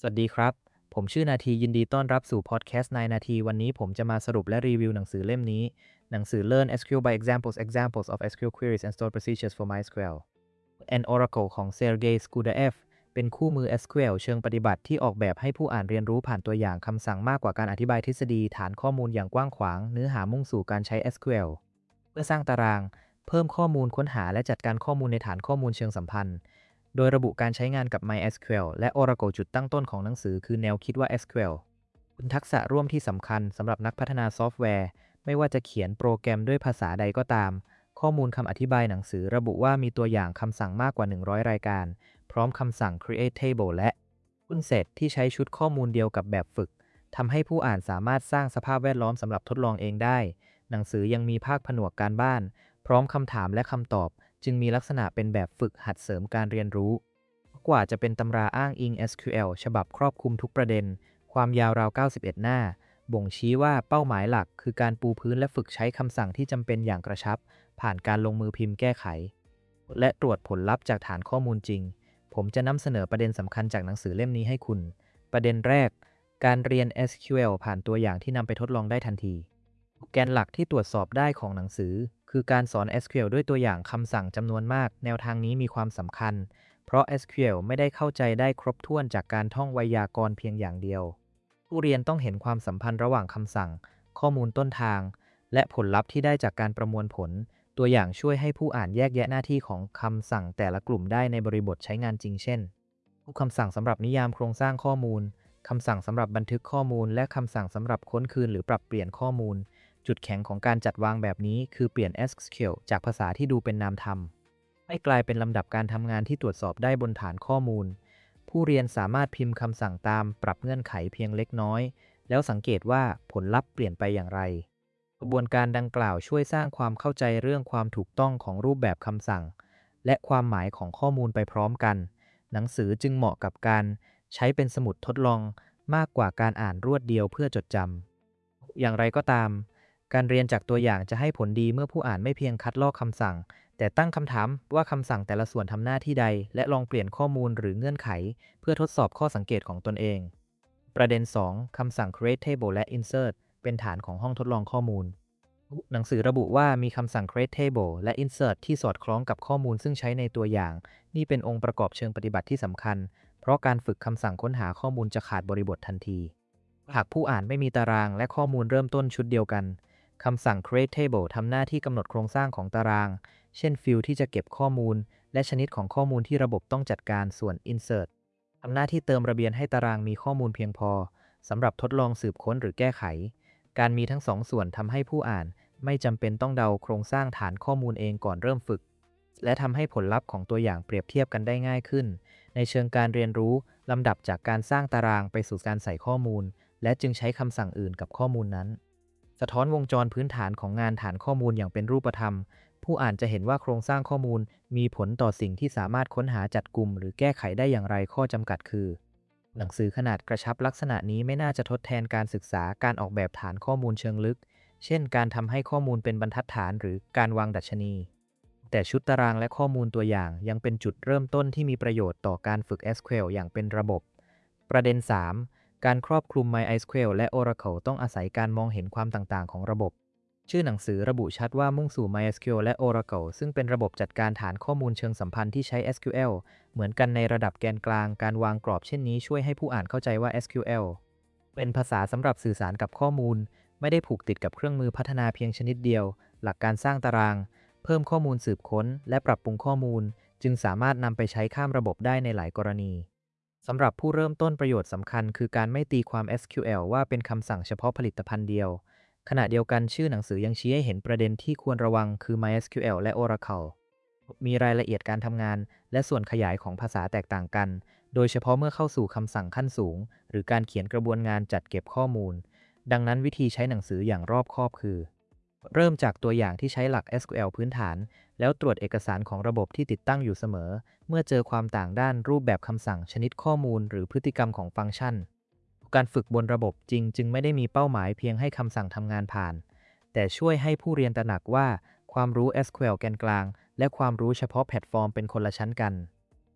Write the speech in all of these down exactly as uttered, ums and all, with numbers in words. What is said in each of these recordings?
สวัสดีครับ ผมชื่อนาทียินดีต้อนรับสู่พอดแคสต์นายนาทีวันนี้ผมจะมาสรุปและรีวิวหนังสือเล่มนี้ หนังสือ Learn เอส คิว แอล by Examples Examples of เอส คิว แอล Queries and Stored Procedures for MySQL and Oracle ของ Sergey Skudaev เป็นคู่มือ เอส คิว แอล เชิงปฏิบัติที่ออกแบบให้ผู้อ่านเรียนรู้ผ่านตัวอย่างคำสั่งมากกว่าการอธิบายทฤษฎีฐานข้อมูลอย่างกว้างขวางเนื้อหามุ่งสู่การใช้ เอส คิว แอล เพื่อสร้างตารางเพิ่มข้อมูลค้นหาและจัดการข้อมูลในฐานข้อมูลเชิงสัมพันธ์โดยระบุการใช้งานกับ MySQL และ Oracle จุดตั้งต้นของหนังสือคือแนวคิดว่า เอส คิว แอล เป็นทักษะร่วมที่สำคัญสำหรับนักพัฒนาซอฟต์แวร์ไม่ว่าจะเขียนโปรแกรมด้วยภาษาใดก็ตามข้อมูลคำอธิบายหนังสือระบุว่ามีตัวอย่างคำสั่งมากกว่าหนึ่งร้อยรายการพร้อมคำสั่ง create table และ Unset ที่ใช้ชุดข้อมูลเดียวกับแบบฝึกทำให้ผู้อ่านสามารถสร้างสภาพแวดล้อมสำหรับทดลองเองได้หนังสือยังมีภาคผนวกการบ้านพร้อมคำถามและคำตอบจึงมีลักษณะเป็นแบบฝึกหัดเสริมการเรียนรู้กว่าจะเป็นตำราอ้างอิง เอส คิว แอล ฉบับครอบคลุมทุกประเด็นความยาวราวเก้าสิบเอ็ดหน้าบ่งชี้ว่าเป้าหมายหลักคือการปูพื้นและฝึกใช้คำสั่งที่จำเป็นอย่างกระชับผ่านการลงมือพิมพ์แก้ไขและตรวจผลลัพธ์จากฐานข้อมูลจริงผมจะนำเสนอประเด็นสำคัญจากหนังสือเล่มนี้ให้คุณประเด็นแรกการเรียน เอส คิว แอล ผ่านตัวอย่างที่นำไปทดลองได้ทันทีแกนหลักที่ตรวจสอบได้ของหนังสือคือการสอน เอส คิว แอล ด้วยตัวอย่างคำสั่งจำนวนมากแนวทางนี้มีความสำคัญเพราะ เอส คิว แอล ไม่ได้เข้าใจได้ครบถ้วนจากการท่องไวยากรณ์เพียงอย่างเดียวผู้เรียนต้องเห็นความสัมพันธ์ระหว่างคำสั่งข้อมูลต้นทางและผลลัพธ์ที่ได้จากการประมวลผลตัวอย่างช่วยให้ผู้อ่านแยกแยะหน้าที่ของคำสั่งแต่ละกลุ่มได้ในบริบทใช้งานจริงเช่นคำสั่งสำหรับนิยามโครงสร้างข้อมูลคำสั่งสำหรับบันทึกข้อมูลและคำสั่งสำหรับค้นคืนหรือปรับเปลี่ยนข้อมูลจุดแข็งของการจัดวางแบบนี้คือเปลี่ยน เอส คิว แอล จากภาษาที่ดูเป็นนามธรรมให้กลายเป็นลำดับการทำงานที่ตรวจสอบได้บนฐานข้อมูลผู้เรียนสามารถพิมพ์คำสั่งตามปรับเงื่อนไขเพียงเล็กน้อยแล้วสังเกตว่าผลลัพธ์เปลี่ยนไปอย่างไรกระบวนการดังกล่าวช่วยสร้างความเข้าใจเรื่องความถูกต้องของรูปแบบคำสั่งและความหมายของข้อมูลไปพร้อมกันหนังสือจึงเหมาะกับการใช้เป็นสมุดทดลองมากกว่าการอ่านรวดเดียวเพื่อจดจำอย่างไรก็ตามการเรียนจากตัวอย่างจะให้ผลดีเมื่อผู้อ่านไม่เพียงคัดลอกคำสั่งแต่ตั้งคำถามว่าคำสั่งแต่ละส่วนทำหน้าที่ใดและลองเปลี่ยนข้อมูลหรือเงื่อนไขเพื่อทดสอบข้อสังเกตของตนเองประเด็นสองคำสั่ง create table และ insert เป็นฐานของห้องทดลองข้อมูลหนังสือระบุว่ามีคำสั่ง create table และ insert ที่สอดคล้องกับข้อมูลซึ่งใช้ในตัวอย่างนี่เป็นองค์ประกอบเชิงปฏิบัติที่สำคัญเพราะการฝึกคำสั่งค้นหาข้อมูลจะขาดบริบททันทีหากผู้อ่านไม่มีตารางและข้อมูลเริ่มต้นชุดเดียวกันคำสั่ง create table ทำหน้าที่กำหนดโครงสร้างของตารางเช่นฟิลด์ที่จะเก็บข้อมูลและชนิดของข้อมูลที่ระบบต้องจัดการส่วน insert ทำหน้าที่เติมระเบียนให้ตารางมีข้อมูลเพียงพอสำหรับทดลองสืบค้นหรือแก้ไขการมีทั้งสองส่วนทำให้ผู้อ่านไม่จำเป็นต้องเดาโครงสร้างฐานข้อมูลเองก่อนเริ่มฝึกและทำให้ผลลัพธ์ของตัวอย่างเปรียบเทียบกันได้ง่ายขึ้นในเชิงการเรียนรู้ลำดับจากการสร้างตารางไปสู่การใส่ข้อมูลและจึงใช้คำสั่งอื่นกับข้อมูลนั้นสะท้อนวงจรพื้นฐานของงานฐานข้อมูลอย่างเป็นรูปธรรมผู้อ่านจะเห็นว่าโครงสร้างข้อมูลมีผลต่อสิ่งที่สามารถค้นหาจัดกลุ่มหรือแก้ไขได้อย่างไรข้อจำกัดคือหนังสือขนาดกระชับลักษณะนี้ไม่น่าจะทดแทนการศึกษาการออกแบบฐานข้อมูลเชิงลึกเช่นการทำให้ข้อมูลเป็นบรรทัดฐานหรือการวางดัชนีแต่ชุดตารางและข้อมูลตัวอย่างยังเป็นจุดเริ่มต้นที่มีประโยชน์ต่อการฝึก เอส คิว แอล อย่างเป็นระบบประเด็นสามการครอบคลุม MySQL และ Oracle ต้องอาศัยการมองเห็นความต่างๆของระบบชื่อหนังสือระบุชัดว่ามุ่งสู่ MySQL และ Oracle ซึ่งเป็นระบบจัดการฐานข้อมูลเชิงสัมพันธ์ที่ใช้ เอส คิว แอล เหมือนกันในระดับแกนกลางการวางกรอบเช่นนี้ช่วยให้ผู้อ่านเข้าใจว่า เอส คิว แอล เป็นภาษาสำหรับสื่อสารกับข้อมูลไม่ได้ผูกติดกับเครื่องมือพัฒนาเพียงชนิดเดียวหลักการสร้างตารางเพิ่มข้อมูลสืบค้นและปรับปรุงข้อมูลจึงสามารถนำไปใช้ข้ามระบบได้ในหลายกรณีสำหรับผู้เริ่มต้นประโยชน์สำคัญคือการไม่ตีความ เอส คิว แอล ว่าเป็นคำสั่งเฉพาะผลิตภัณฑ์เดียวขณะเดียวกันชื่อหนังสือยังชี้ให้เห็นประเด็นที่ควรระวังคือ MySQL และ Oracle มีรายละเอียดการทำงานและส่วนขยายของภาษาแตกต่างกันโดยเฉพาะเมื่อเข้าสู่คำสั่งขั้นสูงหรือการเขียนกระบวนงานจัดเก็บข้อมูลดังนั้นวิธีใช้หนังสืออย่างรอบคอบคือเริ่มจากตัวอย่างที่ใช้หลัก เอส คิว แอล พื้นฐานแล้วตรวจเอกสารของระบบที่ติดตั้งอยู่เสมอเมื่อเจอความต่างด้านรูปแบบคำสั่งชนิดข้อมูลหรือพฤติกรรมของฟังก์ชันการฝึกบนระบบจริงจึงไม่ได้มีเป้าหมายเพียงให้คำสั่งทำงานผ่านแต่ช่วยให้ผู้เรียนตระหนักว่าความรู้ เอส คิว แอล แกนกลางและความรู้เฉพาะแพลตฟอร์มเป็นคนละชั้นกัน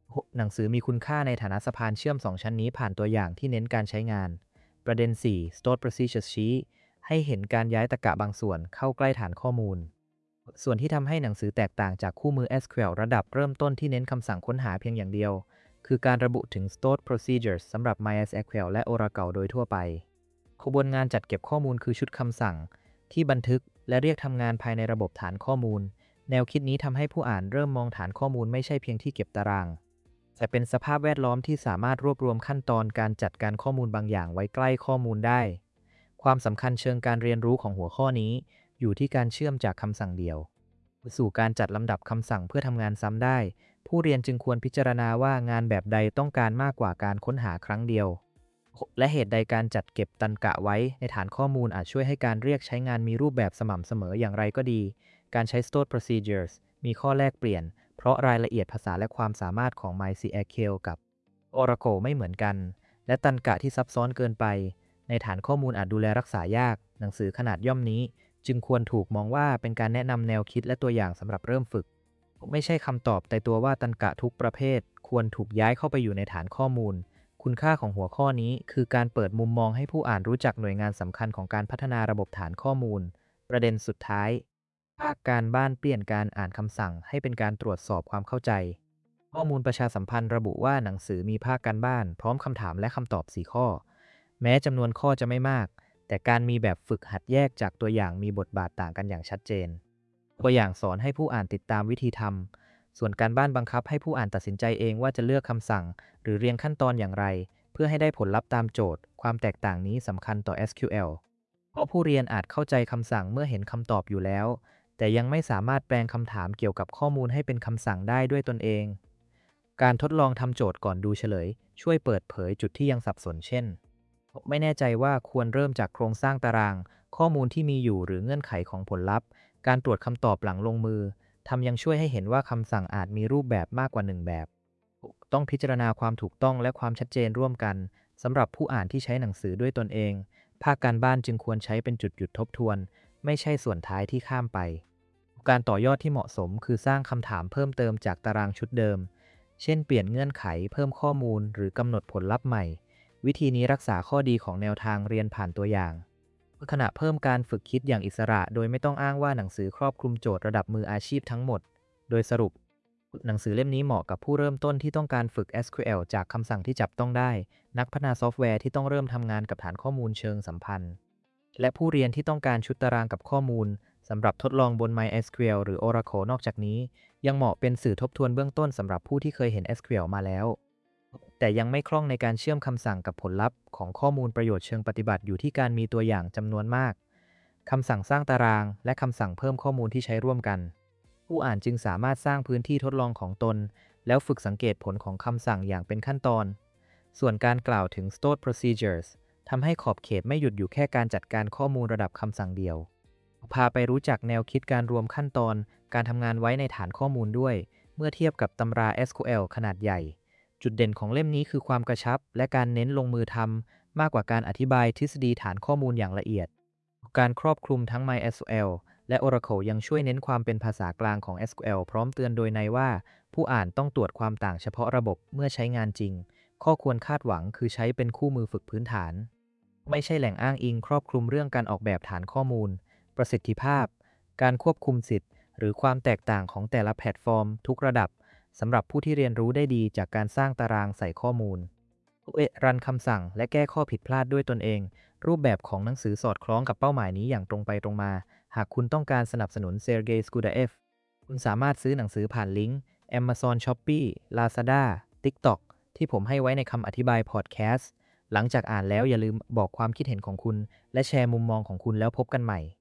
หนังสือมีคุณค่าในฐานะสะพานเชื่อมสองชั้นนี้ผ่านตัวอย่างที่เน้นการใช้งานประเด็น สี่ Stored Procedures ชี้ให้เห็นการย้ายตรรกะบางส่วนเข้าใกล้ฐานข้อมูลส่วนที่ทำให้หนังสือแตกต่างจากคู่มือ เอส คิว แอล ระดับเริ่มต้นที่เน้นคำสั่งค้นหาเพียงอย่างเดียวคือการระบุถึง Stored Procedures สำหรับ MySQL และ Oracle โดยทั่วไปกระบวนการจัดเก็บข้อมูลคือชุดคำสั่งที่บันทึกและเรียกทำงานภายในระบบฐานข้อมูลแนวคิดนี้ทำให้ผู้อ่านเริ่มมองฐานข้อมูลไม่ใช่เพียงที่เก็บตารางแต่เป็นสภาพแวดล้อมที่สามารถรวบรวมขั้นตอนการจัดการข้อมูลบางอย่างไว้ใกล้ข้อมูลได้ความสำคัญเชิงการเรียนรู้ของหัวข้อนี้อยู่ที่การเชื่อมจากคำสั่งเดียวสู่การจัดลำดับคำสั่งเพื่อทำงานซ้ำได้ผู้เรียนจึงควรพิจารณาว่างานแบบใดต้องการมากกว่าการค้นหาครั้งเดียวและเหตุใดการจัดเก็บตรรกะไว้ในฐานข้อมูลอาจช่วยให้การเรียกใช้งานมีรูปแบบสม่ำเสมออย่างไรก็ดีการใช้ stored procedures มีข้อแลกเปลี่ยนเพราะรายละเอียดภาษาและความสามารถของ MySQL กับ Oracle ไม่เหมือนกันและตรรกะที่ซับซ้อนเกินไปในฐานข้อมูลอาจดูแลรักษายากหนังสือขนาดย่อมนี้จึงควรถูกมองว่าเป็นการแนะนำแนวคิดและตัวอย่างสำหรับเริ่มฝึกไม่ใช่คำตอบแต่ตัวว่าตรรกะทุกประเภทควรถูกย้ายเข้าไปอยู่ในฐานข้อมูลคุณค่าของหัวข้อนี้คือการเปิดมุมมองให้ผู้อ่านรู้จักหน่วยงานสำคัญของการพัฒนาระบบฐานข้อมูลประเด็นสุดท้ายภาคการบ้านเปลี่ยนการอ่านคำสั่งให้เป็นการตรวจสอบความเข้าใจข้อมูลประชาสัมพันธ์ระบุว่าหนังสือมีภาคการบ้านพร้อมคำถามและคำตอบสี่ข้อแม้จำนวนข้อจะไม่มากแต่การมีแบบฝึกหัดแยกจากตัวอย่างมีบทบาทต่างกันอย่างชัดเจนตัวอย่างสอนให้ผู้อ่านติดตามวิธีทำส่วนการบ้านบังคับให้ผู้อ่านตัดสินใจเองว่าจะเลือกคำสั่งหรือเรียงขั้นตอนอย่างไรเพื่อให้ได้ผลลัพธ์ตามโจทย์ความแตกต่างนี้สำคัญต่อ เอส คิว แอล เพราะผู้เรียนอาจเข้าใจคำสั่งเมื่อเห็นคำตอบอยู่แล้วแต่ยังไม่สามารถแปลงคำถามเกี่ยวกับข้อมูลให้เป็นคำสั่งได้ด้วยตนเองการทดลองทำโจทย์ก่อนดูเฉลยช่วยเปิดเผยจุดที่ยังสับสนเช่นไม่แน่ใจว่าควรเริ่มจากโครงสร้างตารางข้อมูลที่มีอยู่หรือเงื่อนไขของผลลัพธ์การตรวจคำตอบหลังลงมือทำยังช่วยให้เห็นว่าคำสั่งอาจมีรูปแบบมากกว่าหนึ่งแบบต้องพิจารณาความถูกต้องและความชัดเจนร่วมกันสำหรับผู้อ่านที่ใช้หนังสือด้วยตนเองภาคการบ้านจึงควรใช้เป็นจุดหยุดทบทวนไม่ใช่ส่วนท้ายที่ข้ามไปการต่อยอดที่เหมาะสมคือสร้างคำถามเพิ่มเติมจากตารางชุดเดิมเช่นเปลี่ยนเงื่อนไขเพิ่มข้อมูลหรือกำหนดผลลัพธ์ใหม่วิธีนี้รักษาข้อดีของแนวทางเรียนผ่านตัวอย่างขณะเพิ่มการฝึกคิดอย่างอิสระโดยไม่ต้องอ้างว่าหนังสือครอบคลุมโจทย์ระดับมืออาชีพทั้งหมดโดยสรุปหนังสือเล่มนี้เหมาะกับผู้เริ่มต้นที่ต้องการฝึก เอส คิว แอล จากคำสั่งที่จับต้องได้นักพัฒนาซอฟต์แวร์ที่ต้องเริ่มทำงานกับฐานข้อมูลเชิงสัมพันธ์และผู้เรียนที่ต้องการชุดตารางกับข้อมูลสำหรับทดลองบน MySQL หรือ Oracle นอกจากนี้ยังเหมาะเป็นสื่อทบทวนเบื้องต้นสำหรับผู้ที่เคยเห็น เอส คิว แอล มาแล้วแต่ยังไม่คล่องในการเชื่อมคำสั่งกับผลลัพธ์ของข้อมูลประโยชน์เชิงปฏิบัติอยู่ที่การมีตัวอย่างจำนวนมากคำสั่งสร้างตารางและคำสั่งเพิ่มข้อมูลที่ใช้ร่วมกันผู้อ่านจึงสามารถสร้างพื้นที่ทดลองของตนแล้วฝึกสังเกตผลของคำสั่งอย่างเป็นขั้นตอนส่วนการกล่าวถึง stored procedures ทำให้ขอบเขตไม่หยุดอยู่แค่การจัดการข้อมูลระดับคำสั่งเดียวพาไปรู้จักแนวคิดการรวมขั้นตอนการทำงานไว้ในฐานข้อมูลด้วยเมื่อเทียบกับตำรา เอส คิว แอล ขนาดใหญ่จุดเด่นของเล่มนี้คือความกระชับและการเน้นลงมือทำมากกว่าการอธิบายทฤษฎีฐานข้อมูลอย่างละเอียดการครอบคลุมทั้ง MySQL และ Oracle ยังช่วยเน้นความเป็นภาษากลางของ เอส คิว แอล พร้อมเตือนโดยในว่าผู้อ่านต้องตรวจความต่างเฉพาะระบบเมื่อใช้งานจริงข้อควรคาดหวังคือใช้เป็นคู่มือฝึกพื้นฐานไม่ใช่แหล่งอ้างอิงครอบคลุมเรื่องการออกแบบฐานข้อมูลประสิทธิภาพการควบคุมสิทธิ์หรือความแตกต่างของแต่ละแพลตฟอร์มทุกระดับสำหรับผู้ที่เรียนรู้ได้ดีจากการสร้างตารางใส่ข้อมูลรันคำสั่งและแก้ข้อผิดพลาดด้วยตนเองรูปแบบของหนังสือสอดคล้องกับเป้าหมายนี้อย่างตรงไปตรงมาหากคุณต้องการสนับสนุน Sergey Skudaev คุณสามารถซื้อหนังสือผ่านลิงก์ Amazon Shopee Lazada TikTok ที่ผมให้ไว้ในคำอธิบายพอดแคสต์หลังจากอ่านแล้วอย่าลืมบอกความคิดเห็นของคุณและแชร์มุมมองของคุณแล้วพบกันใหม่